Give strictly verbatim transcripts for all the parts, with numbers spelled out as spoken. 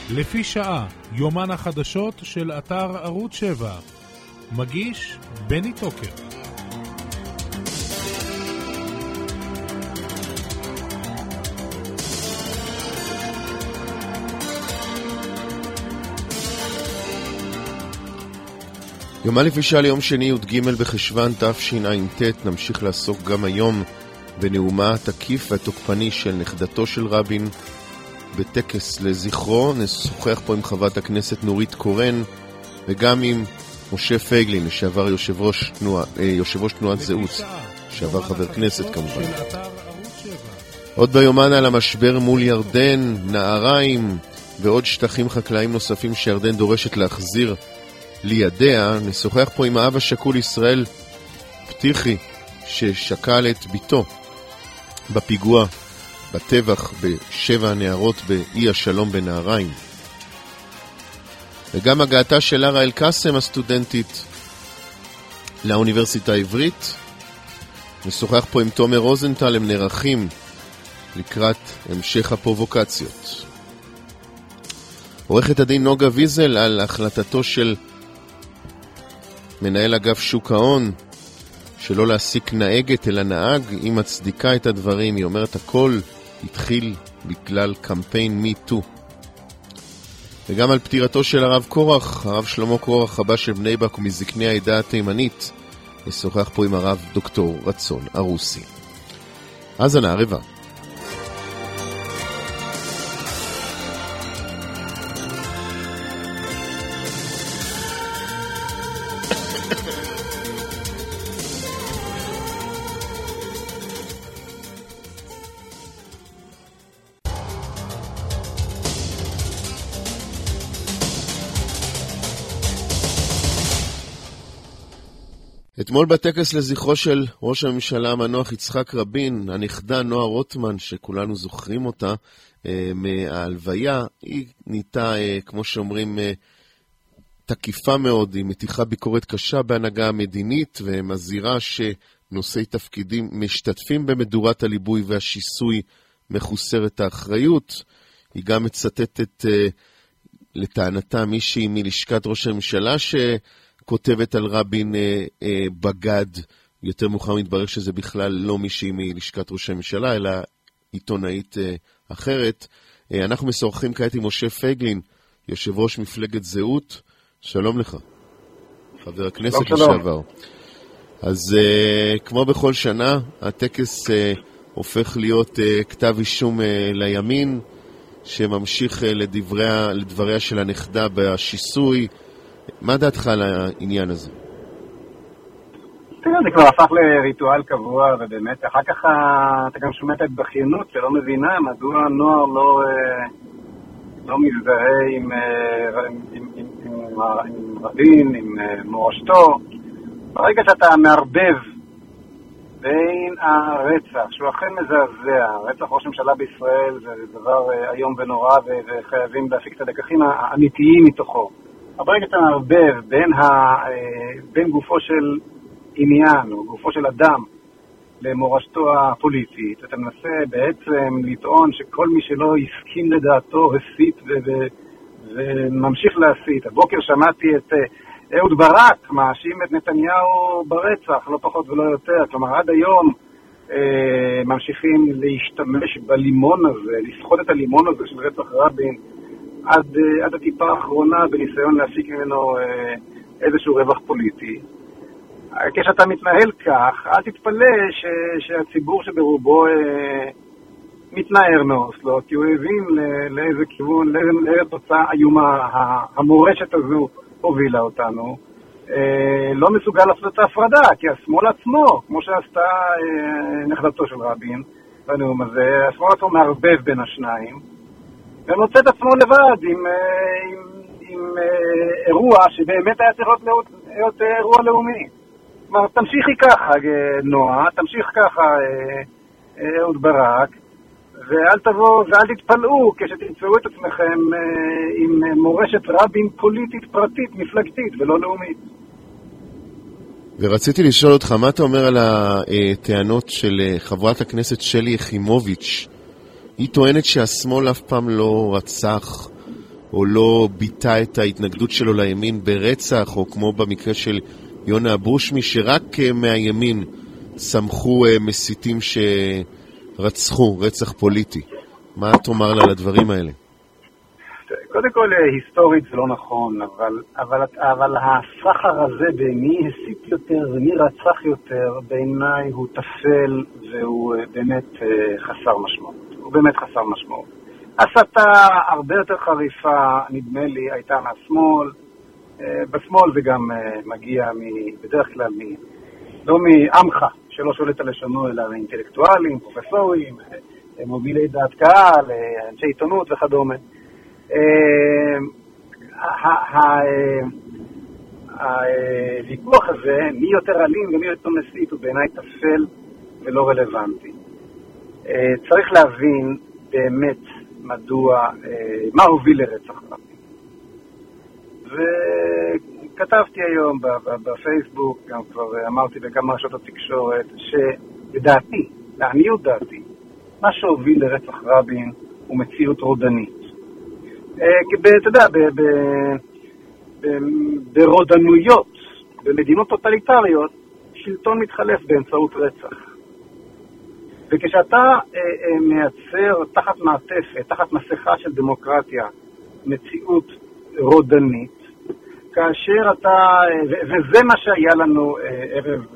לפי שעה, יומן החדשות של אתר ערוץ שבע. מגיש בני טוקר. יומן לפי שעה ליום שני י"ג בחשוון תשע"ט. נמשיך לעסוק גם היום בנאומה התקיף והתוקפני של נכדתו של רבין. בטקס לזכרו נשוחח פה עם חברת הכנסת נורית קורן וגם עם משה פייגלין, לשעבר יושב ראש תנועה, יושב ראש תנועת זהות, לשעבר חבר כנסת כמובן. עוד ביומן על המשבר מול ירדן, נהריים ועוד שטחים חקלאיים נוספים שירדן דורשת להחזיר לידיה. נשוחח פה עם האב השכול ישראל פתיחי, ששקל את ביתו בפיגוע בטבח בשבע הנערות באי השלום בנהריים. וגם הגעתה של לרה אל-קאסם הסטודנטית לאוניברסיטה העברית. נשוחח פה עם תומר רוזנטל, הם נערכים לקראת המשך הפרובוקציות. עורכת הדין נוגה ויזל על החלטתו של מנהל אגף שוק ההון שלא להעסיק נהגת אלא נהג. היא מצדיקה את הדברים, היא אומרת הכל התחיל בגלל קמפיין מי טו. וגם על פטירתו של הרב קורח, הרב שלמה קורח הבא של בני ברק ומזקני העדה התימנית. נשוחח פה עם הרב דוקטור רצון ארוסי. האזנה ערבה. אתמול בטקס לזכרו של ראש הממשלה המנוח יצחק רבין, הנכדה נועה רוטמן, שכולנו זוכרים אותה אה, מההלוויה, היא ניתה, אה, כמו שאומרים, אה, תקיפה מאוד, היא מתיחה ביקורת קשה בהנהגה המדינית, ומזהירה שנושאי תפקידים משתתפים במדורת הליבוי והשיסוי מחוסרת האחריות. היא גם מצטטת אה, לטענתה מישהי מלשכת ראש הממשלה ש... כותבת על רבין אה, אה, בגד. יותר מאוחר מתברר שזה בכלל לא מישהי מלשכת ראש הממשלה, אלא עיתונאית אה, אחרת. אה, אנחנו משוחחים כעת עם משה פייגלין, יושב ראש מפלגת זהות. שלום לך, חבר הכנסת לשעבר. אז אה, כמו בכל שנה, הטקס אה, הופך להיות אה, כתב אישום אה, לימין, שממשיך אה, לדבריה, לדבריה של הנכדה בשיסוי. מה דעתך על העניין הזה? זה כבר הפך לריטואל קבוע, ובאמת, אחר כך אתה גם שומע את הבכיינות שלא מבינה מדוע הנוער לא, לא מזדהה עם, עם, עם, עם, עם רבין, עם מורשתו. ברגע שאתה מערבב בין הרצח, שהוא אכן מזעזע, רצח ראש ממשלה בישראל זה דבר היום ונורא, וחייבים להפיק את הלקחים האמיתיים מתוכו. אבל ברגע שאתה מערבב בין, ה, בין גופו של עניין או גופו של אדם למורשתו הפוליטית, אתה מנסה בעצם לטעון שכל מי שלא הסכים לדעתו הסית וממשיך להסית. הבוקר שמעתי את אהוד ברק מאשים את נתניהו ברצח, לא פחות ולא יותר. כלומר, עד היום אה, ממשיכים להשתמש בלימון הזה, לסחוט את הלימון הזה של רצח רבין, עד, עד הטיפה האחרונה בניסיון להפיק ממנו אה, איזשהו רווח פוליטי. כשאתה מתנהל כך, אל תתפלא ש, שהציבור שברובו אה, מתנער מאוסלו, כי הוא הבין לא, לאיזה כיוון, לאיזה, לאיזה תוצאה איומה המורשת הזו הובילה אותנו. אה, לא מסוגל לעשות את ההפרדה, כי השמאל עצמו, כמו שעשתה אה, נכדתו של רבין בנאום הזה, השמאל עצמו מערבב בין השניים, ומוצא את עצמו לבד עם, עם, עם אירוע שבאמת היה צריך להיות, להיות אירוע לאומי. כלומר, תמשיכי ככה, נועה, תמשיך ככה, אהוד ברק, ואל תבוא, ואל תתפלאו כשתמצאו את עצמכם עם מורשת רבין פוליטית, פרטית, מפלגתית, ולא לאומית. ורציתי לשאול אותך, מה אתה אומר על הטענות של חברת הכנסת שלי יחימוביץ'? היא טוענת שהשמאל אף פעם לא רצח, או לא ביטא את ההתנגדות שלו לימין ברצח, או כמו במקרה של יונה אברושמי, שרק מהימין סמכו מסיתים שרצחו, רצח פוליטי. מה תאמר לה לדברים האלה? קודם כל, היסטורית זה לא נכון, אבל, אבל, אבל הסחר הזה במי הסית יותר ומי רצח יותר, בעיניי הוא תפל והוא באמת חסר משמעות. הוא באמת חסר משמעות. הסתה הרבה יותר חריפה, נדמה לי, הייתה מהשמאל. בשמאל זה גם מגיע בדרך כלל מ, לא מעמך, שלא שולט על לשונו, אלא אינטלקטואלים, פרופסורים, מובילי דעת קהל, אנשי עיתונות וכדומה. הוויכוח הזה, מי יותר אלים ומי יותר מסית, הוא בעיניי תפל ולא רלוונטי. צריך להבין באמת מדוע, מה הוביל לרצח רבין. וכתבתי היום בפייסבוק, גם כבר אמרתי בכמה רשתות התקשורת, שלדעתי, לעניות דעתי, מה שהוביל לרצח רבין הוא מציאות רודנית. אתה יודע, ברודנויות, במדינות טוטליטריות, שלטון מתחלף באמצעות רצח. וכשאתה מייצר תחת מעטפת, תחת מסכה של דמוקרטיה, מציאות רודנית, כאשר אתה, וזה מה שהיה לנו ערב,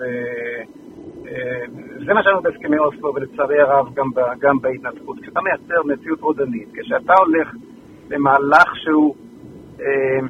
זה מה שהיינו בהסכמי אוסלו, ולצערי הרב גם, גם בהתנתקות. כשאתה מייצר מציאות רודנית, כשאתה הולך למהלך שהוא אה,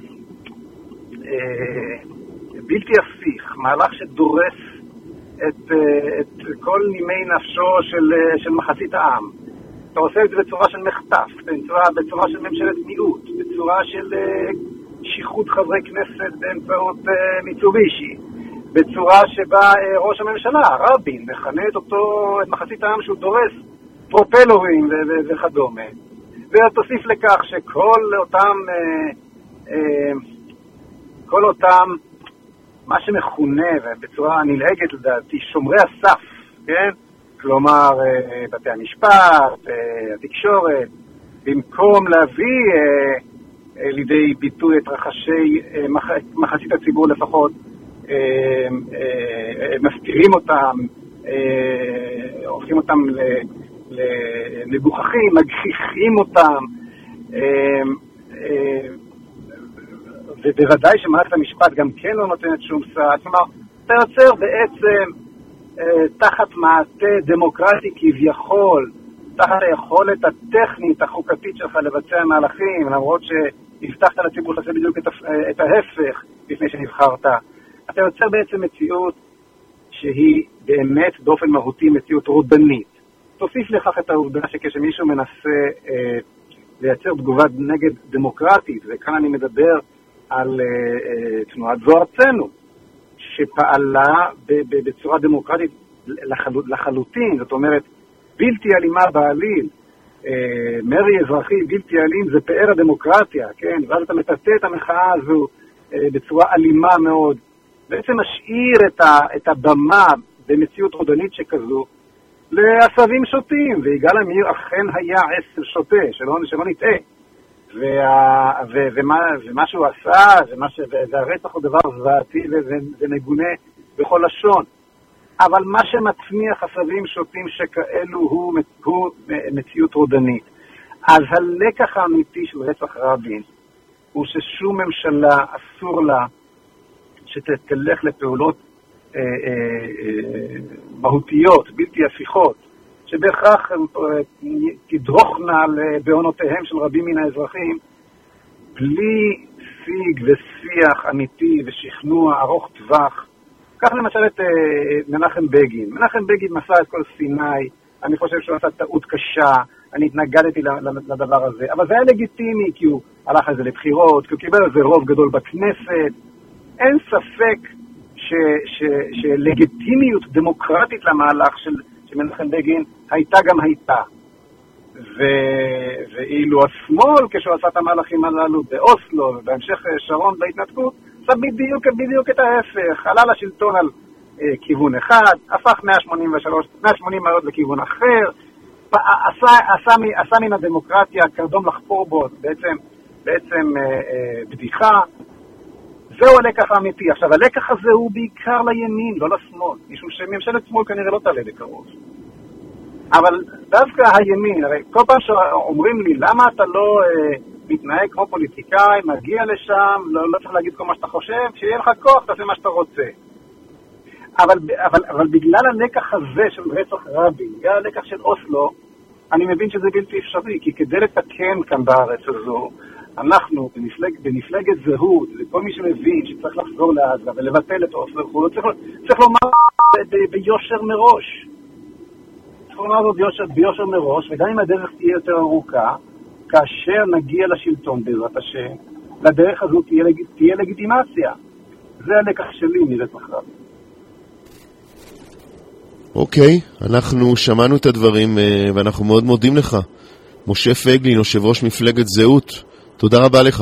אה, בלתי הפיך, מהלך שדורס את, אה, את כל נימי נפשו של, של מחצית העם. אתה עושה את זה בצורה של מחטף, בצורה, בצורה של ממשלת מיעוט, בצורה של אה, שיחות חברי כנסת באמצעות אה, מיצובישי, בצורה שבה אה, ראש הממשלה, רבין, מכנה את אותו, את מחצית העם שהוא דורס פרופלורים ו- ו- וכדומה. ותוסיף לכך שכל אותם, אה, אה, כל אותם, מה שמכונה, ובצורה נלהגת לדעתי, שומרי הסף, כן? כלומר, אה, בתי המשפט, אה, התקשורת, במקום להביא אה, אה, לידי ביטוי את רחשי אה, מח, מחצית הציבור לפחות, אה, אה, מסתירים אותם, אה, הופכים אותם ל... למגוחכים, מגחיכים אותם, ובוודאי שמערכת המשפט גם כן לא נותנת שום סעד. כלומר, אתה יוצר בעצם תחת מעטה דמוקרטי כביכול, תחת היכולת הטכנית, החוקתית שלך לבצע מהלכים, למרות שהבטחת לציבור לעשות בדיוק את ההפך לפני שנבחרת. אתה יוצר בעצם מציאות שהיא באמת באופן מהותי מציאות רודנית. תוסיף לכך את העובדה שכשמישהו מנסה אה, לייצר תגובה נגד דמוקרטית, וכאן אני מדבר על אה, אה, תנועת זו ארצנו, שפעלה ב- ב- בצורה דמוקרטית לחל- לחלוטין, זאת אומרת, בלתי אלימה בעליל, אה, מרי אזרחי בלתי אלים זה פאר הדמוקרטיה, כן? ואז אתה מטאטא את המחאה הזו אה, בצורה אלימה מאוד, בעצם משאיר את, ה- את הבמה במציאות רודנית שכזו, לעשבים שוטים, ויגאל עמיר אכן היה עשב שוטה, שלא, שלא נטעה. וה, ו, ומה, ומה שהוא עשה, ומה ש, והרצח הוא דבר זוועתי ומגונה בכל לשון. אבל מה שמצמיח עשבים שוטים שכאלו הוא, הוא מציאות רודנית. אז הלקח האמיתי של רצח רבין הוא ששום ממשלה אסור לה שתלך לפעולות אה, אה, אה, מהותיות, בלתי הפיכות, שבהכרח תדרוכנה בעונותיהם של רבים מן האזרחים, בלי שיג ושיח אמיתי ושכנוע ארוך טווח. כך למשל את אה, מנחם בגין. מנחם בגין מסע את כל סיני, אני חושב שהוא עשה טעות קשה, אני התנגדתי לדבר הזה, אבל זה היה לגיטימי כי הוא הלך על זה לבחירות, כי הוא קיבל על זה רוב גדול בכנסת. אין ספק ש, ש, שלגיטימיות דמוקרטית למהלך של, של מנחם בגין הייתה גם הייתה. ו, ואילו השמאל, כשהוא עשה את המהלכים הללו באוסלו ובהמשך שרון בהתנתקות, עשה בדיוק, בדיוק את ההפך, עלה לשלטון על אה, כיוון אחד, הפך מאה שמונים ושלוש, מאה שמונים מעלות לכיוון אחר, עשה, עשה, עשה מן הדמוקרטיה קרדום לחפור בו, בעצם בעצם אה, אה, בדיחה. זהו הלקח האמיתי. עכשיו, הלקח הזה הוא בעיקר לימין, לא לשמאל, משום שממשלת שמאל כנראה לא תעלה בקרוב. אבל דווקא הימין, הרי כל פעם שאומרים לי, למה אתה לא אה, מתנהג כמו פוליטיקאי, מגיע לשם, לא, לא צריך להגיד כל מה שאתה חושב, כשיהיה לך כוח, תעשה מה שאתה רוצה. אבל, אבל, אבל בגלל הלקח הזה של רצח רבין, בגלל הלקח של אוסלו, אני מבין שזה בלתי אפשרי, כי כדי לתקן כאן בארץ הזו, אנחנו, במפלג, במפלגת זהות, לכל מי שמבין שצריך לחזור לעזה ולבטל את אוסלו, צריך, צריך לומר ב, ב, ביושר מראש. צריך לומר זאת ביושר, ביושר מראש, וגם אם הדרך תהיה יותר ארוכה, כאשר נגיע לשלטון בעזרת השם, לדרך הזו תהיה, תהיה לגיטימציה. זה הלקח שלי מרצח רבין. אוקיי, אנחנו שמענו את הדברים ואנחנו מאוד מודים לך. משה פייגלין, יושב ראש מפלגת זהות, תודה רבה לך.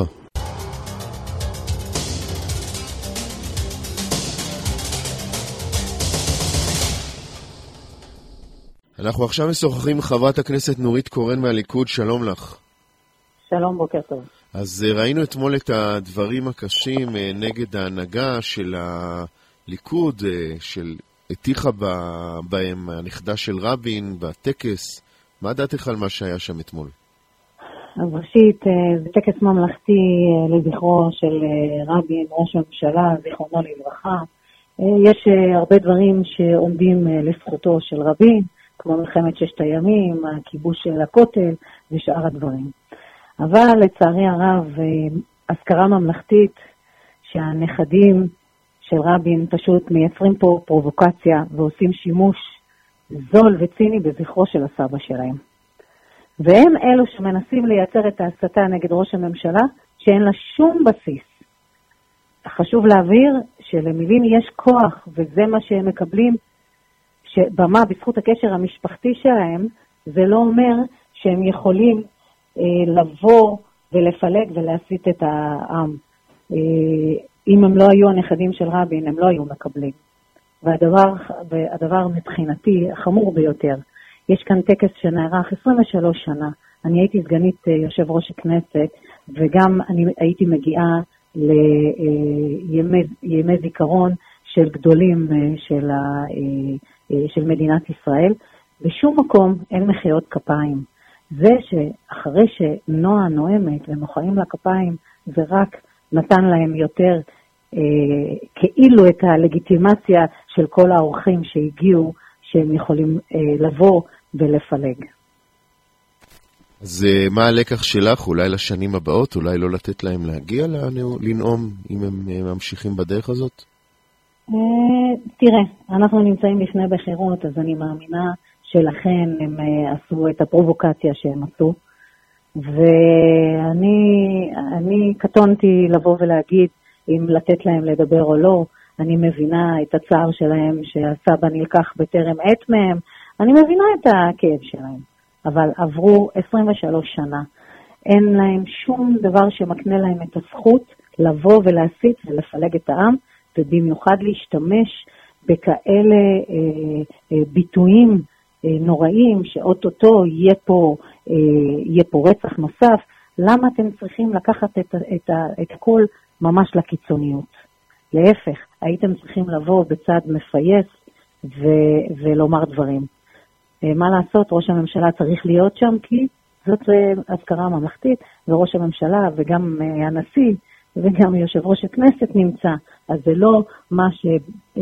אנחנו עכשיו משוחחים עם חברת הכנסת נורית קורן מהליכוד, שלום לך. שלום, בוקר טוב. אז ראינו אתמול את הדברים הקשים נגד ההנהגה של הליכוד, של הטיחה בהם הנכדה של רבין בטקס. מה דעתך על מה שהיה שם אתמול? אז ראשית, זה טקס ממלכתי לזכרו של רבין, ראש הממשלה, זיכרונו לברכה. יש הרבה דברים שעומדים לזכותו של רבין, כמו מלחמת ששת הימים, הכיבוש של הכותל ושאר הדברים. אבל לצערי הרב, הזכרה ממלכתית שהנכדים של רבין פשוט מייצרים פה פרובוקציה ועושים שימוש זול וציני בזכרו של הסבא שלהם. והם אלו שמנסים לייצר את ההסתה נגד ראש הממשלה שאין לה שום בסיס. חשוב להבהיר שלמילים יש כוח, וזה מה שהם מקבלים, שבמה בזכות הקשר המשפחתי שלהם, זה לא אומר שהם יכולים אה, לבוא ולפלג ולהסית את העם. אה, אם הם לא היו הנכדים של רבין, הם לא היו מקבלים. והדבר, והדבר מבחינתי החמור ביותר, יש כאן טקס שנערך עשרים ושלוש שנה. אני הייתי סגנית יושב ראש הכנסת, וגם אני הייתי מגיעה לימי זיכרון של גדולים של, ה, של מדינת ישראל. בשום מקום אין מחיאות כפיים. זה שאחרי שנועה נואמת ומוחאים לה כפיים, זה רק נתן להם יותר אה, כאילו את הלגיטימציה של כל האורחים שהגיעו, שהם יכולים אה, לבוא ולפלג. אז מה הלקח שלך? אולי לשנים הבאות? אולי לא לתת להם להגיע לנאום אם הם ממשיכים בדרך הזאת? תראה, אנחנו נמצאים לפני בחירות, אז אני מאמינה שלכן הם עשו את הפרובוקציה שהם עשו. ואני אני קטונתי לבוא ולהגיד אם לתת להם לדבר או לא. אני מבינה את הצער שלהם שהסבא נלקח בטרם עת מהם. אני מבינה את הכאב שלהם. אבל עברו עשרים ושלוש שנה. אין להם שום דבר שמקנה להם את הזכות לבוא ולהסית ולפלג את העם, ובמיוחד להשתמש בכאלה אה, אה, ביטויים אה, נוראים, שאוטוטו יהיה פה, אה, יהיה פה רצח נוסף. למה אתם צריכים לקחת את, את, את הכל ממש לקיצוניות? להפך, הייתם צריכים לבוא בצד מפייס ו- ולומר דברים. מה לעשות, ראש הממשלה צריך להיות שם, כי זאת הזכרה ממלכתית, וראש הממשלה וגם הנשיא וגם יושב ראש הכנסת נמצא, אז זה לא מה שבא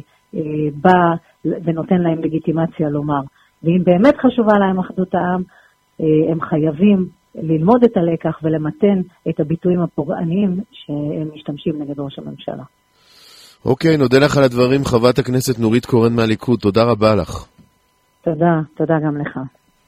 ונותן להם לגיטימציה לומר. ואם באמת חשובה להם אחדות העם, הם חייבים ללמוד את הלקח ולמתן את הביטויים הפוגעניים שהם משתמשים נגד ראש הממשלה. אוקיי, נודה לך על הדברים, חברת הכנסת נורית קורן מהליכוד, תודה רבה לך. תודה, תודה גם לך.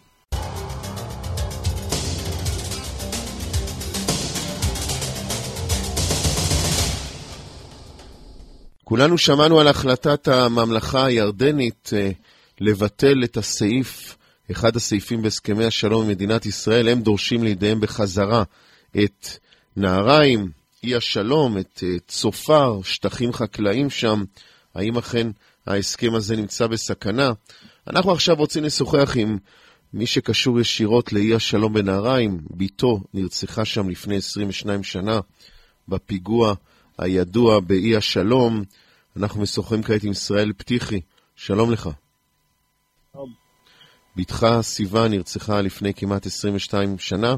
כולנו שמענו על החלטת הממלכה הירדנית לבטל את הסעיף, אחד הסעיפים בהסכמי השלום במדינת ישראל. הם דורשים לידיהם בחזרה את נהריים, אי השלום, את צופר, שטחים חקלאים שם. האם אכן ההסכם הזה נמצא בסכנה? אנחנו עכשיו רוצים לשוחח עם מי שקשור ישירות לאי השלום בנהריים, ביתו נרצחה שם לפני עשרים ושתיים שנה, בפיגוע הידוע באי השלום. אנחנו משוחחים כעת עם ישראל פתיחי, שלום לך. שלום. ביתך סיוון נרצחה לפני כמעט עשרים ושתיים שנה,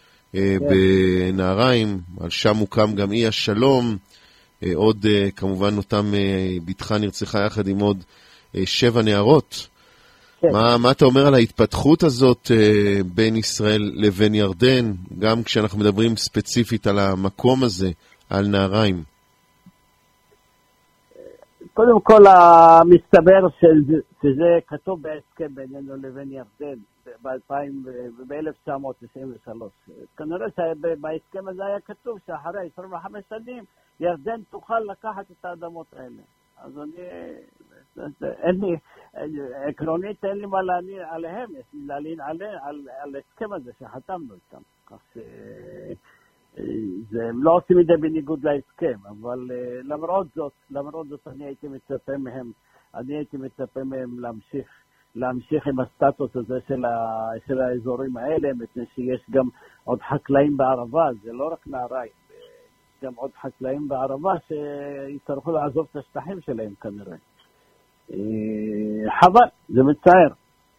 בנהריים, על שם מוקם גם אי השלום, עוד כמובן אותם ביתך נרצחה יחד עם עוד שבע נערות. כן. מה, מה אתה אומר על ההתפתחות הזאת בין ישראל לבין ירדן, גם כשאנחנו מדברים ספציפית על המקום הזה, על נהריים? קודם כל, המסתבר שזה כתוב בהסכם בינינו לבין ירדן ב-אלף תשע מאות תשעים ושלוש. כנראה שבהסכם הזה היה כתוב שאחרי עשרים וחמש שנים ירדן תוכל לקחת את האדמות האלה. אז אני, אין לי, עקרונית אין לי מה להלין עליהם, יש לי להלין על ההסכם הזה שחתמנו איתם. כך ש... הם לא עושים את זה בניגוד להסכם, אבל למרות זאת, למרות זאת אני הייתי מצפה מהם, אני הייתי מצפה מהם להמשיך, להמשיך עם הסטטוס הזה של, ה, של האזורים האלה, מפני שיש גם עוד חקלאים בערבה, זה לא רק נהריים, גם עוד חקלאים בערבה שיצטרכו לעזוב את השטחים שלהם כנראה. חבל, זה מצער.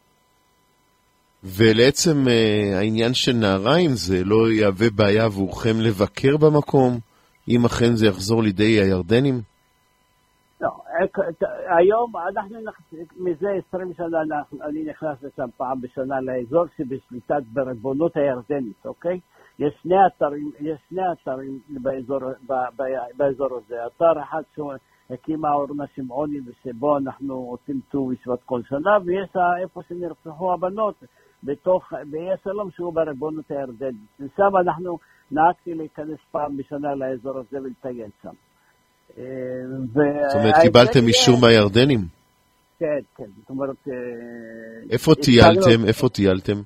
ולעצם העניין של נהריים זה לא יהווה בעיה עבורכם לבקר במקום, אם אכן זה יחזור לידי הירדנים? לא, היום אנחנו מזה עשרים שנה אני נכנס לשם פעם בשנה לאזור שבשליטת בריבונות הירדנית, אוקיי? יש שני אתרים, יש שני אתרים באזור, באזור הזה. אתר אחד שהקימה אורנה שמעוני ושבו אנחנו עושים ט"ו בשבט כל שנה, ויש איפה שנרצחו הבנות בתוך, באי השלום שהוא בריבונות הירדנית. ושם אנחנו נהגתי להיכנס פעם בשנה לאזור הזה ולטייל שם. זאת אומרת, קיבלתם אישור מהירדנים? כן, כן. זאת אומרת... איפה טיילתם? איפה טיילתם?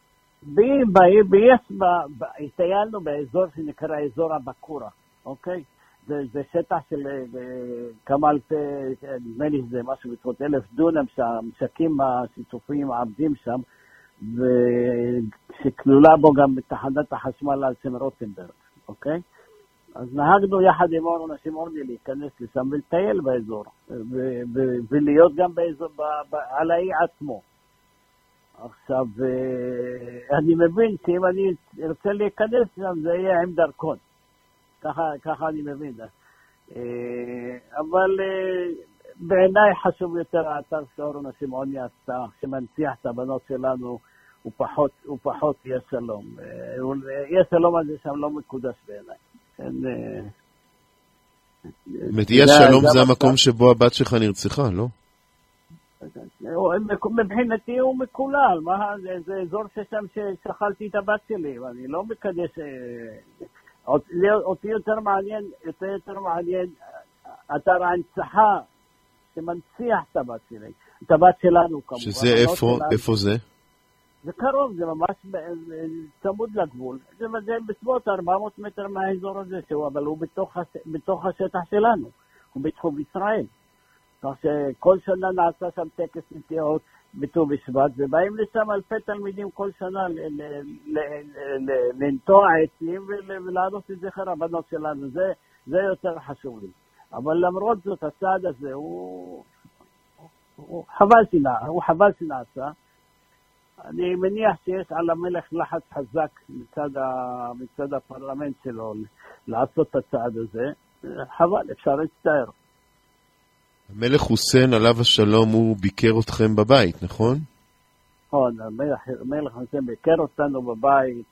טיילנו באזור שנקרא אזור הבקורה, אוקיי? זה שטח של כמה אלפי, נדמה לי זה משהו בסביבות אלף דונם שהמשקים השיתופיים עבדים שם, ושכלולה בו גם תחנת החשמל על שם רוטנברג, אוקיי? אז נהגנו יחד עם אורנה שמעוני להיכנס לשם ולטייל באזור, ולהיות גם באזור, על האי עצמו. עכשיו, אני מבין שאם אני ארצה להיכנס שם, זה יהיה עם דרכון. ככה, ככה אני מבין. אבל בעיניי חשוב יותר האתר שאורנה שמעוני עשתה, שמנציח את הבנות שלנו, הוא פחות, הוא פחות יהיה שלום. יהיה שלום הזה שם לא מקודש בעיניי. יהיה שלום זה המקום שבו הבת שלך נרצחה, לא? מבחינתי הוא מקולל, זה אזור ששם ששכלתי את הבת שלי, ואני לא מקדש, אותי יותר מעניין, יותר מעניין אתר ההנצחה שמנציח את הבת שלי, את הבת שלנו כמובן. שזה איפה, איפה זה? זה קרוב, זה ממש צמוד לגבול, זה בסביבות ארבע מאות מטר מהאזור הזה, אבל הוא בתוך השטח שלנו, הוא בתחום ישראל. כך שכל שנה נעשה שם טקס נטיעות בט"ו בשבט, ובאים לשם אלפי תלמידים כל שנה לנטוע עצים ולעלות את זכר הבנות שלנו. זה, זה יותר חשוב לי. אבל למרות זאת, הצעד הזה הוא, הוא חבל שנעשה, הוא חבל שנעשה. אני מניח שיש על המלך לחץ חזק מצד, ה, מצד הפרלמנט שלו לעשות את הצעד הזה. חבל, אפשר להצטער. המלך חוסיין עליו השלום הוא ביקר אתכם בבית, נכון? נכון, המלך חוסיין ביקר אותנו בבית,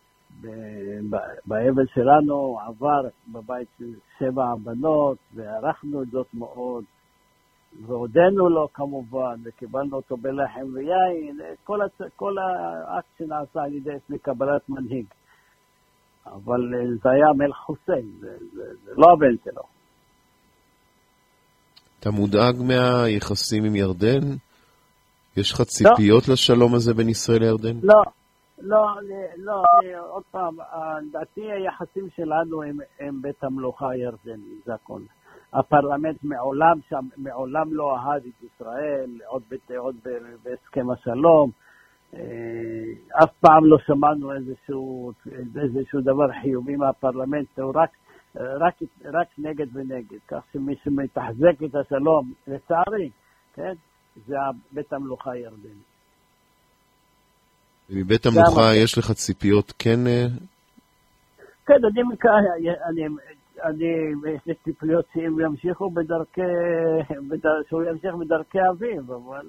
באבל שלנו עבר בבית של שבע הבנות, וערכנו את זאת מאוד, והודנו לו כמובן, וקיבלנו אותו בלחם ויין, כל, הצ... כל האקט שנעשה על ידי לקבלת מנהיג. אבל זה היה מלך חוסיין, זה, זה, זה לא הבן שלו. אתה מודאג מהיחסים עם ירדן? יש לך ציפיות לא. לשלום הזה בין ישראל לירדן? לא, לא, לא, עוד פעם, דעתי היחסים שלנו הם, הם בית המלוכה הירדני, זה הכל. הפרלמנט מעולם שם, מעולם לא אהד את ישראל, עוד, בת, עוד בהסכם השלום, אף פעם לא שמענו איזשהו, איזשהו דבר חיובי מהפרלמנט, הוא רק, רק, רק נגד ונגד, כך שמי שמתחזק את השלום, לצערי, כן, זה בית המלוכה הירדני. מבית המלוכה יש לך ציפיות, כן? כן, אני, אני, אני, יש לי ציפיות שהם ימשיכו בדרכי, בדר, שהוא ימשיך בדרכי אביב, אבל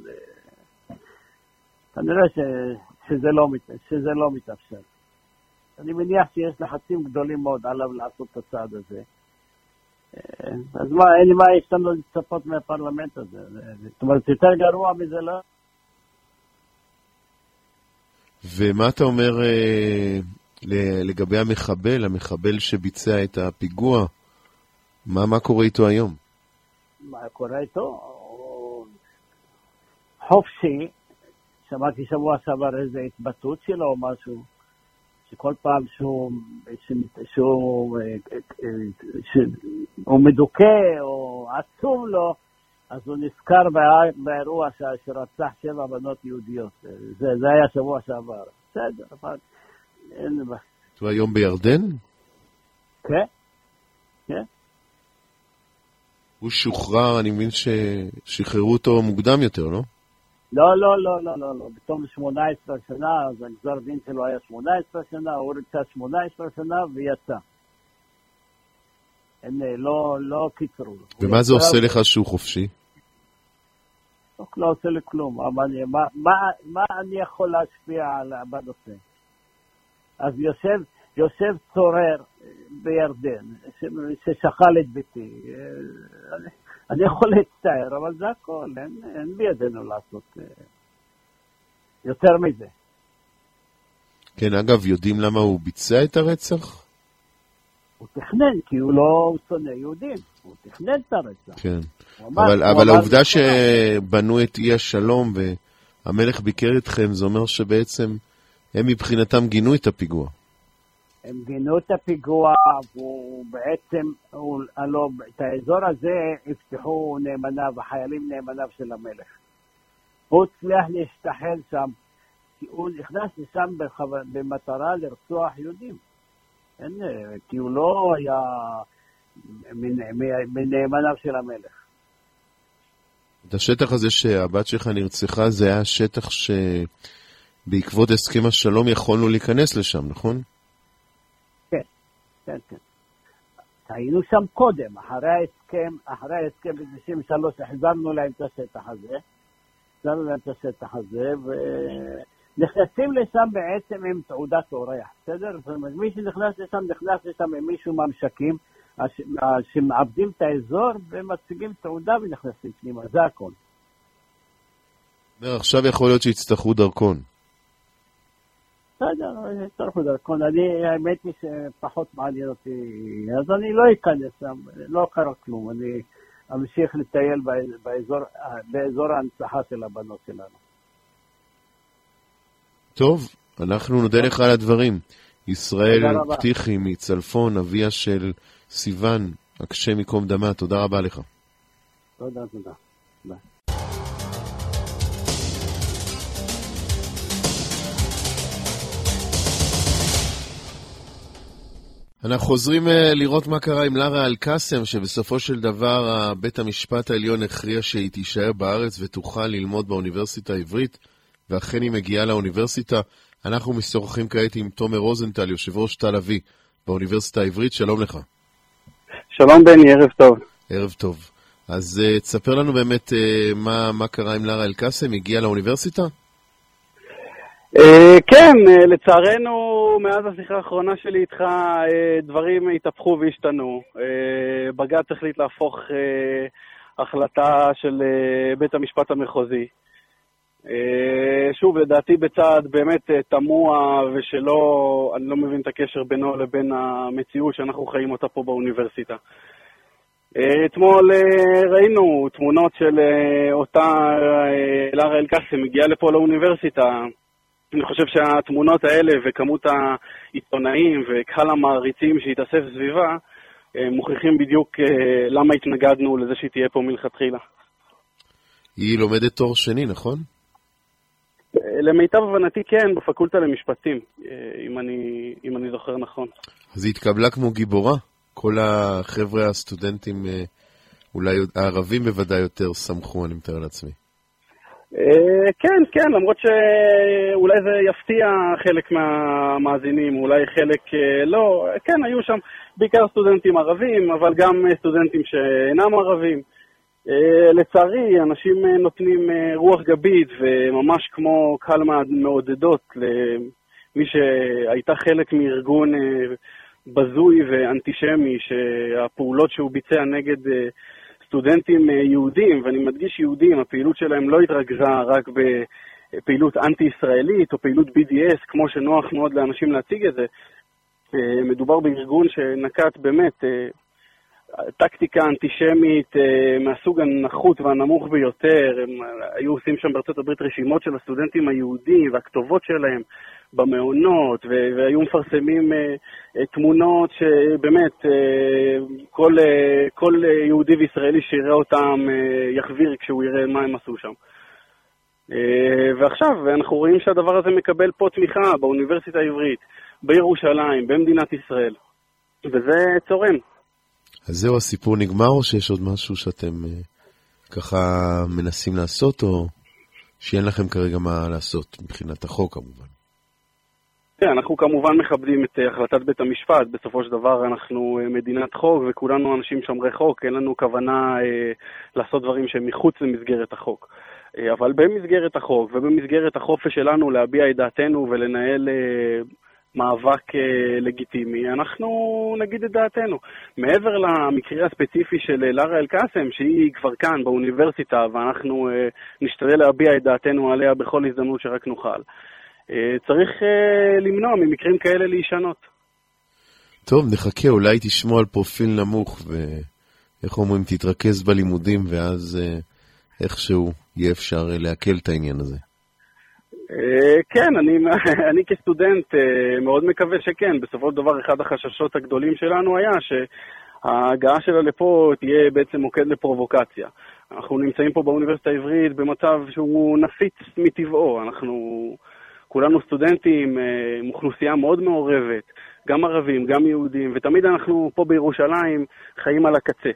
כנראה ש, שזה, לא, שזה לא מתאפשר. אני מניח שיש לחצים גדולים מאוד עליו לעשות את הצעד הזה. אז מה, אין לי מה יש לנו לצפות מהפרלמנט הזה. זאת אומרת, יותר גרוע מזה לא. ומה אתה אומר אה, לגבי המחבל, המחבל שביצע את הפיגוע? מה, מה קורה איתו היום? מה קורה איתו? חופשי. שמעתי שבוע שעבר איזו התבטאות שלו או משהו, שכל פעם שהוא, שהוא, שהוא מדוכא או עצום לו, אז הוא נזכר באירוע שרצח שבע בנות יהודיות. זה, זה היה שבוע שעבר. בסדר, אבל אין מה. הוא היום בירדן? כן, כן. הוא שוחרר, אני מבין ששחררו אותו מוקדם יותר, לא? לא, לא, לא, לא, לא, לא. בתום שמונה עשרה שנה, אז הגזר דין שלו היה שמונה עשרה שנה, הוא ריצה שמונה עשרה שנה ויצא. אין, לא, לא קיצרו. ומה זה עושה לך שהוא חופשי? לא עושה לי כלום. מה, מה, מה, מה אני יכול להשפיע על בנושא? אז יושב, יושב צורר בירדן, ששחל את ביתי. אני, אני יכול להצטער, אבל זה הכל, אין, אין בידינו לעשות יותר מזה. כן, אגב, יודעים למה הוא ביצע את הרצח? הוא תכנן, כי הוא לא שונא יהודים. הוא תכנן את הרצח. כן. אבל, אבל העובדה שבנו את אי השלום והמלך ביקר אתכם, זה אומר שבעצם הם מבחינתם גינו את הפיגוע. הם גינו את הפיגוע, והוא בעצם, הוא, הלא, את האזור הזה הבטיחו נאמניו, החיילים נאמניו של המלך. הוא הצליח להשתחל שם, כי הוא נכנס לשם במטרה לרצוח יהודים. אין, כי הוא לא היה מנאמניו של המלך. את השטח הזה שהבת שלך נרצחה, זה היה שטח שבעקבות הסכם השלום יכולנו להיכנס לשם, נכון? כן, כן, כן. היינו שם קודם, אחרי ההסכם, אחרי ההסכם ב-תשעים ושלוש, החזרנו להם את השטח הזה, החזרנו להם את השטח הזה, ונכנסים לשם בעצם עם תעודת אורח, בסדר? זאת אומרת, מי שנכנס לשם, נכנס לשם עם מישהו מהמשקים, שמעבדים את האזור ומציגים תעודה ונכנסים פנימה, זה הכל. עכשיו יכול להיות שיצטרכו דרכון. בסדר, יצטרכו דרכון. אני, האמת היא שפחות מעניין אותי, אז אני לא אכנס שם, לא קרה כלום. אני אמשיך לטייל באזור, באזור ההנצחה של הבנות שלנו. טוב, אנחנו נודה לך על הדברים. ישראל פתיחי מצלפון, אביה של סיוון, הקשה מקום דמה, תודה רבה לך. תודה, תודה. ביי. אנחנו חוזרים לראות מה קרה עם לרה אל-קאסם, שבסופו של דבר בית המשפט העליון הכריע שהיא תישאר בארץ ותוכל ללמוד באוניברסיטה העברית, ואכן היא מגיעה לאוניברסיטה. אנחנו משוחחים כעת עם תומר רוזנטל, יושב ראש תל אביב באוניברסיטה העברית. שלום לך. שלום בני, ערב טוב. ערב טוב. אז uh, תספר לנו באמת uh, מה, מה קרה עם לרה אל-קאסם, הגיעה לאוניברסיטה? Uh, כן, uh, לצערנו, מאז השיחה האחרונה שלי איתך, uh, דברים התהפכו והשתנו. Uh, בג"ץ החליט להפוך uh, החלטה של uh, בית המשפט המחוזי. Uh, שוב, לדעתי בצעד באמת uh, תמוה, ושלא, אני לא מבין את הקשר בינו לבין המציאות שאנחנו חיים אותה פה באוניברסיטה. אתמול ראינו תמונות של אותה לרה אל-קאסם מגיעה לפה לאוניברסיטה. אני חושב שהתמונות האלה וכמות העיתונאים וקהל המעריצים שהתאסף סביבה מוכיחים בדיוק למה התנגדנו לזה שהיא תהיה פה מלכתחילה. היא לומדת תואר שני, נכון? למיטב הבנתי כן, בפקולטה למשפטים, אם אני, אם אני זוכר נכון. אז היא התקבלה כמו גיבורה? כל החבר'ה הסטודנטים, אולי הערבים בוודאי יותר שמחו, אני מתאר לעצמי. כן, כן, למרות שאולי זה יפתיע חלק מהמאזינים, אולי חלק לא. כן, היו שם בעיקר סטודנטים ערבים, אבל גם סטודנטים שאינם ערבים. לצערי, אנשים נותנים רוח גבית, וממש כמו קהל מעודדות למי שהייתה חלק מארגון בזוי ואנטישמי, שהפעולות שהוא ביצע נגד סטודנטים יהודים, ואני מדגיש יהודים, הפעילות שלהם לא התרכזה רק בפעילות אנטי-ישראלית או פעילות בי די אס, כמו שנוח מאוד לאנשים להציג את זה. מדובר בארגון שנקט באמת טקטיקה אנטישמית מהסוג הנחות והנמוך ביותר. הם היו עושים שם בארצות הברית רשימות של הסטודנטים היהודים והכתובות שלהם במעונות, והיו מפרסמים תמונות שבאמת כל, כל יהודי וישראלי שיראה אותם יחביר כשהוא יראה מה הם עשו שם. ועכשיו אנחנו רואים שהדבר הזה מקבל פה תמיכה באוניברסיטה העברית, בירושלים, במדינת ישראל, וזה צורם. אז זהו, הסיפור נגמר, או שיש עוד משהו שאתם ככה מנסים לעשות, או שאין לכם כרגע מה לעשות מבחינת החוק כמובן? כן, אנחנו כמובן מכבדים את החלטת בית המשפט. בסופו של דבר אנחנו מדינת חוק וכולנו אנשים שומרי חוק, אין לנו כוונה אה, לעשות דברים שהם מחוץ למסגרת החוק. אה, אבל במסגרת החוק ובמסגרת החופש שלנו להביע את דעתנו ולנהל אה, מאבק אה, לגיטימי, אנחנו נגיד את דעתנו. מעבר למקרה הספציפי של לרה אל-קאסם, שהיא כבר כאן באוניברסיטה, ואנחנו אה, נשתדל להביע את דעתנו עליה בכל הזדמנות שרק נוכל. צריך למנוע ממקרים כאלה להישנות. טוב, נחכה, אולי תשמוע על פרופיל נמוך, ואיך אומרים, תתרכז בלימודים, ואז איכשהו יהיה אפשר להקל את העניין הזה. כן, אני, אני כסטודנט מאוד מקווה שכן. בסופו של דבר, אחד החששות הגדולים שלנו היה שההגעה שלה לפה תהיה בעצם מוקד לפרובוקציה. אנחנו נמצאים פה באוניברסיטה העברית במצב שהוא נפיץ מטבעו. אנחנו כולנו סטודנטים, אוכלוסייה מאוד מעורבת, גם ערבים, גם יהודים, ותמיד אנחנו פה בירושלים חיים על הקצה.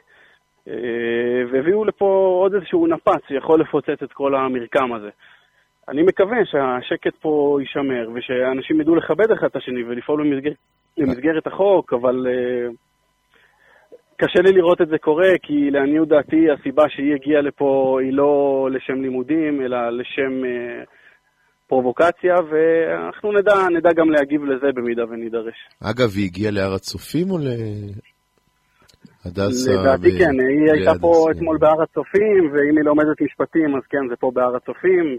והביאו לפה עוד איזשהו נפץ שיכול לפוצץ את כל המרקם הזה. אני מקווה שהשקט פה יישמר, ושאנשים ידעו לכבד אחד את השני ולפעול במסגרת, במסגרת החוק, אבל קשה לי לראות את זה קורה, כי לעניות דעתי הסיבה שהיא הגיעה לפה היא לא לשם לימודים, אלא לשם פרובוקציה, ואנחנו נדע, נדע גם להגיב לזה במידה ונידרש. אגב, היא הגיעה להר הצופים או להדסה? לדעתי ו... כן, היא הייתה פה אתמול בהר הצופים, ואם היא לומדת משפטים, אז כן, זה פה בהר הצופים,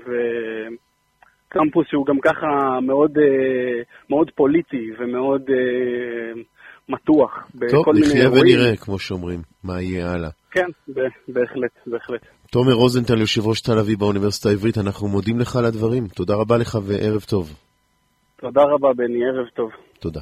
וקמפוס שהוא גם ככה מאוד, מאוד פוליטי ומאוד מתוח. טוב, נחיה ונראה, כמו שאומרים, מה יהיה הלאה. כן, בהחלט, בהחלט. תומר רוזנטל, יושב ראש תל אביב באוניברסיטה העברית, אנחנו מודים לך על הדברים. תודה רבה לך וערב טוב. תודה רבה בני, ערב טוב. תודה.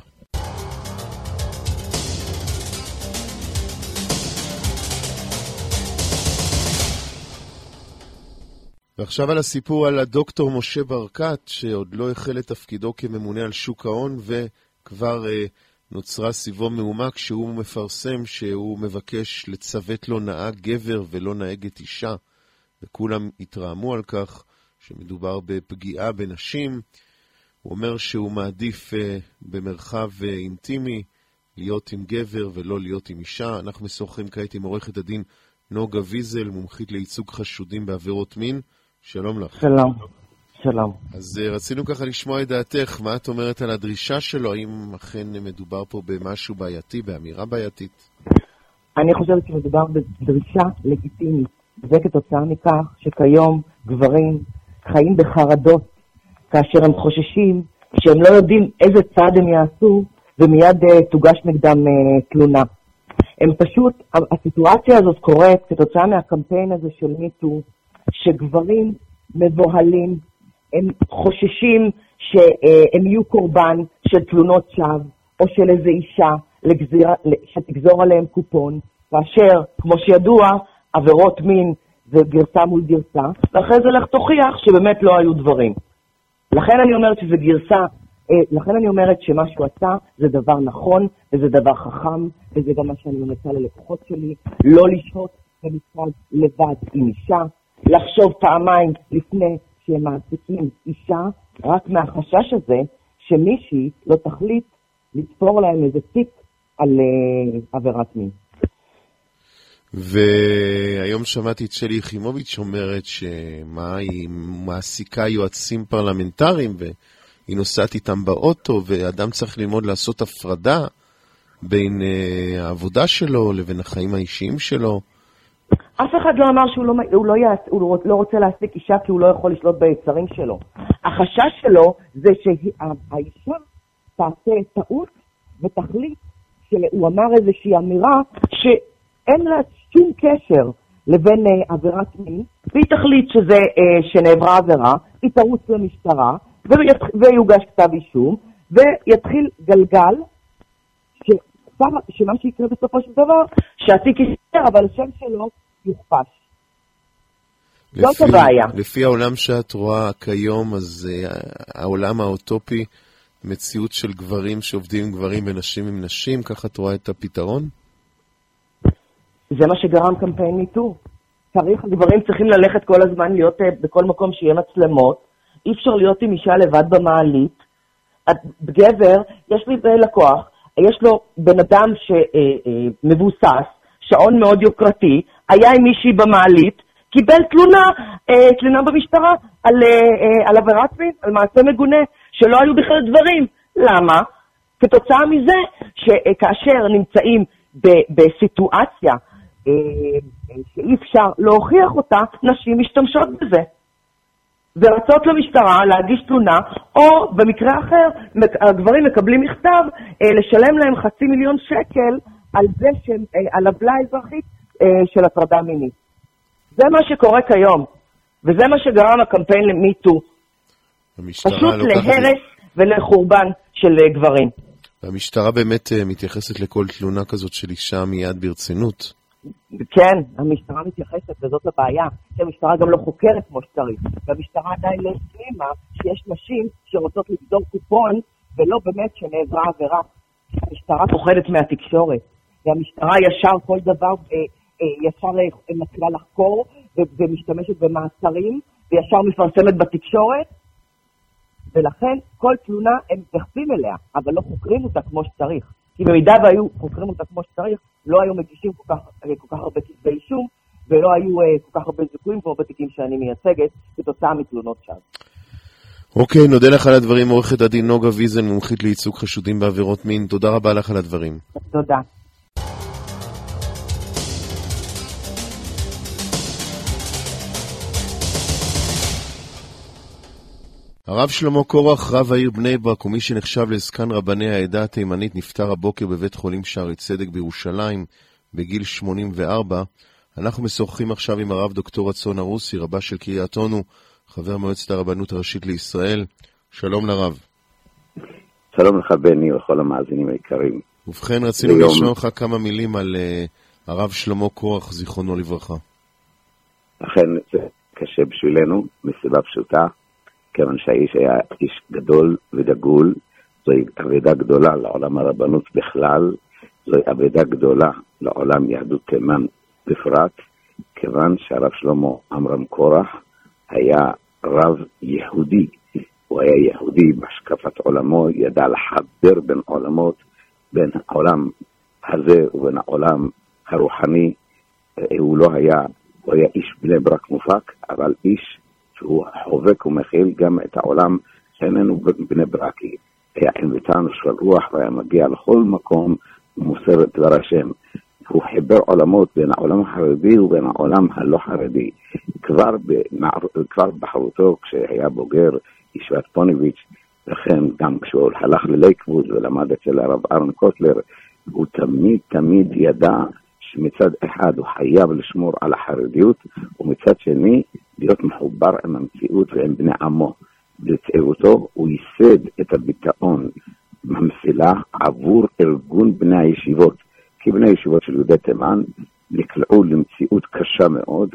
ועכשיו על הסיפור על הדוקטור משה ברקת, שעוד לא החל את תפקידו כממונה על שוק ההון, וכבר אה, נוצרה סביבו מהומה כשהוא מפרסם שהוא מבקש לצוות לו נהג גבר ולא נהגת אישה, וכולם התרעמו על כך שמדובר בפגיעה בנשים. הוא אומר שהוא מעדיף אה, במרחב אה, אינטימי להיות עם גבר ולא להיות עם אישה. אנחנו משוחחים כעת עם עורכת הדין נוגה ויזל, מומחית לייצוג חשודים בעבירות מין. שלום לך. שלום. שלום. אז uh, רצינו ככה לשמוע את דעתך, מה את אומרת על הדרישה שלו, האם אכן מדובר פה במשהו בעייתי, באמירה בעייתית? אני חושבת שמדובר בדרישה לגיטימית, וכתוצאה מכך שכיום גברים חיים בחרדות, כאשר הם חוששים שהם לא יודעים איזה צעד הם יעשו, ומיד uh, תוגש נגדם uh, תלונה. הם פשוט, הסיטואציה הזאת קורית כתוצאה מהקמפיין הזה של מיטו, שגברים מבוהלים, הם חוששים שהם יהיו קורבן של תלונות שווא, או של איזו אישה לגזיר, שתגזור עליהם קופון, כאשר, כמו שידוע, עבירות מין זה גרסה מול גרסה, ואחרי זה לך תוכיח שבאמת לא היו דברים. לכן אני אומרת שזה גרסה, לכן אני אומרת שמה שהוא עשה זה דבר נכון, וזה דבר חכם, וזה גם מה שאני מנסה ללקוחות שלי, לא לשהות במשרד לבד עם אישה, לחשוב פעמיים לפני שהם מעסיקים אישה, רק מהחשש הזה שמישהי לא תחליט לתפור להם איזה תיק על uh, עבירת מין. והיום שמעתי את שלי יחימוביץ' אומרת שמה, היא מעסיקה יועצים פרלמנטריים והיא נוסעת איתם באוטו, ואדם צריך ללמוד לעשות הפרדה בין uh, העבודה שלו לבין החיים האישיים שלו. אף אחד לא אמר שהוא לא, הוא לא, יעש, הוא לא רוצה להעסיק אישה כי הוא לא יכול לשלוט ביצרים שלו. החשש שלו זה שהאישה תעשה טעות ותחליט שהוא אמר איזושהי אמירה שאין לה שום קשר לבין uh, עבירת מין, והיא תחליט שזה, uh, שנעברה עבירה, היא תרוץ למשטרה ויוגש כתב אישום ויתחיל גלגל ש... שמה שיקרה בסופו של דבר שהתיק יישאר אבל השם שלו יוכפש. זאת הבעיה. לפי העולם שאת רואה כיום, אז uh, העולם האוטופי, מציאות של גברים שעובדים עם גברים ונשים עם נשים, ככה את רואה את הפתרון? זה מה שגרם קמפיין מיטו. צריך, הגברים צריכים ללכת כל הזמן, להיות uh, בכל מקום שיהיה מצלמות, אי אפשר להיות עם אישה לבד במעלית. גבר, יש לי לקוח, יש לו בן אדם שמבוסס, uh, uh, שעון מאוד יוקרתי, היה עם מישהי במעלית, קיבל תלונה, אה, תלונה במשטרה על, אה, על עבירת מין, על מעשה מגונה, שלא היו בכלל דברים. למה? כתוצאה מזה שכאשר נמצאים ב- בסיטואציה אה, שאי אפשר להוכיח אותה, נשים משתמשות בזה. ורצות למשטרה להגיש תלונה, או במקרה אחר, הגברים מקבלים מכתב אה, לשלם להם חצי מיליון שקל על זה שהם, אה, על עוולה אזרחית אה, של הטרדה מינית. זה מה שקורה כיום, וזה מה שגרם הקמפיין למיטו. פשוט להרס ולחורבן של גברים. המשטרה באמת מתייחסת לכל תלונה כזאת של אישה מיד ברצינות. כן, המשטרה מתייחסת, וזאת הבעיה, שהמשטרה גם לא חוקרת כמו שצריך. והמשטרה עדיין לא הסכימה שיש נשים שרוצות לגזור קופון, ולא באמת שנעברה עבירה. המשטרה פוחדת מהתקשורת, והמשטרה ישר כל דבר... ישר מתחילה לחקור ומשתמשת במאסרים וישר מפרסמת בתקשורת, ולכן כל תלונה הם מתייחסים אליה, אבל לא חוקרים אותה כמו שצריך. כי במידה והיו חוקרים אותה כמו שצריך, לא היו מגישים כל כך, כל כך הרבה כתבי אישום, ולא היו כל כך הרבה זיכויים כמו בתיקים שאני מייצגת כתוצאה מתלונות שם. אוקיי, נודה לך על הדברים, עורכת הדין נוגה ויזן, מומחית לייצוג חשודים בעבירות מין. תודה רבה לך על הדברים. תודה. הרב שלמה קורח, רב העיר בני ברק, ומי שנחשב לזקן רבני העדה התימנית, נפטר הבוקר בבית חולים שערי צדק בירושלים בגיל שמונים וארבע. אנחנו משוחחים עכשיו עם הרב דוקטור רצון הרוסי, רבה של קריית אונו, חבר מועצת הרבנות הראשית לישראל. שלום לרב. שלום לך בני וכל המאזינים היקרים. ובכן, רצינו ליום... לשמוע לך כמה מילים על uh, הרב שלמה קורח, זיכרונו לברכה. אכן, זה קשה בשבילנו, מסיבה פשוטה. כיוון שהאיש היה איש גדול ודגול, זוהי עבודה גדולה לעולם הרבנות בכלל, זוהי עבודה גדולה לעולם יהדות תימן בפרט, כיוון שהרב שלמה עמרם קורח היה רב יהודי, הוא היה יהודי בהשקפת עולמו, ידע לחבר בין עולמות, בין העולם הזה ובין העולם הרוחני. הוא לא היה, הוא היה איש בני ברק מופק, אבל איש שהוא חובק ומכיל גם את העולם שאיננו בני ברקי. היה ענוותן של רוח והיה מגיע לכל מקום ומוסר את דבר השם. הוא חיבר עולמות בין העולם החרדי ובין העולם הלא חרדי. כבר, בנער, כבר בחרותו כשהיה בוגר ישיבת פוניביץ', לכן גם כשהוא הלך ללייקווד ולמד אצל הרב ארון קוטלר, הוא תמיד תמיד ידע שמצד אחד הוא חייב לשמור על החרדיות, ומצד שני להיות מחובר עם המציאות ועם בני עמו. בצעירותו הוא ייסד את הביטאון המסילה עבור ארגון בני הישיבות, כי בני הישיבות של יהודי תימן נקלעו למציאות קשה מאוד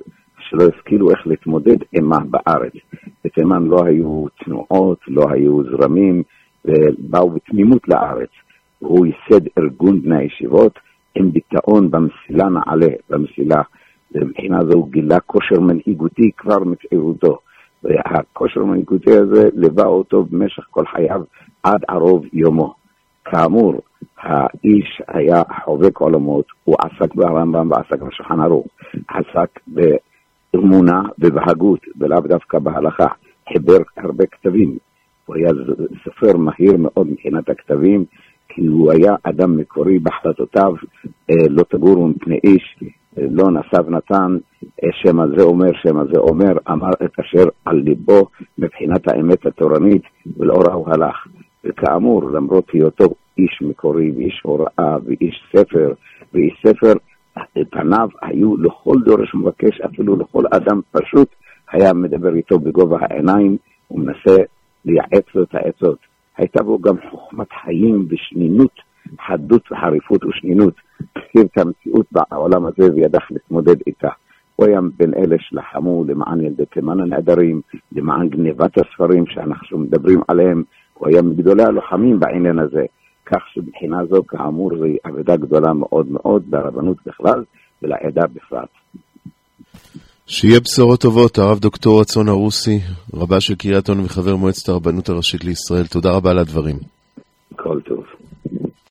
שלא השכילו איך להתמודד עמה בארץ. בתימן לא היו תנועות, לא היו זרמים, ובאו בתמימות לארץ. הוא ייסד ארגון בני הישיבות עם ביטאון במסילה נעלה, במסילה. מבחינה זו הוא גילה כושר מנהיגותי כבר מצעירותו. והכושר המנהיגותי הזה ליווה אותו במשך כל חייו עד ערוב יומו. כאמור, האיש היה חובק עולמות, הוא עסק ברמב"ם ועסק בשולחן ערוך, עסק באמונה ובהגות, ולאו דווקא בהלכה, חיבר הרבה כתבים. הוא היה סופר מהיר מאוד מבחינת הכתבים, כי הוא היה אדם מקורי בהחלטותיו, לא תגורו מפני איש, לא נסב נתן, שם הזה אומר, שם הזה אומר, אמר את אשר על ליבו מבחינת האמת התורנית, ולאורה הוא הלך. וכאמור, למרות היותו איש מקורי ואיש הוראה ואיש ספר ואיש ספר, פניו היו לכל דורש מבקש, אפילו לכל אדם פשוט, היה מדבר איתו בגובה העיניים, ומנסה לייעץ לו את העצות. הייתה בו גם חוכמת חיים ושנינות, חדות וחריפות ושנינות, הכיר את המציאות בעולם הזה וידע להתמודד איתה. הוא היה בין אלה שלחמו למען ילדי תימן הנעדרים, למען גניבת הספרים שאנחנו מדברים עליהם. הוא היה מגדולי הלוחמים בעניין הזה, כך שבחינה זו כאמור זו עבודה גדולה מאוד מאוד ברבנות בכלל ולעדה בפרט. שיהיה בשורות טובות, הרב דוקטור רצון הרוסי, רבה של קריית אונו וחבר מועצת הרבנות הראשית לישראל. תודה רבה על הדברים. כל טוב.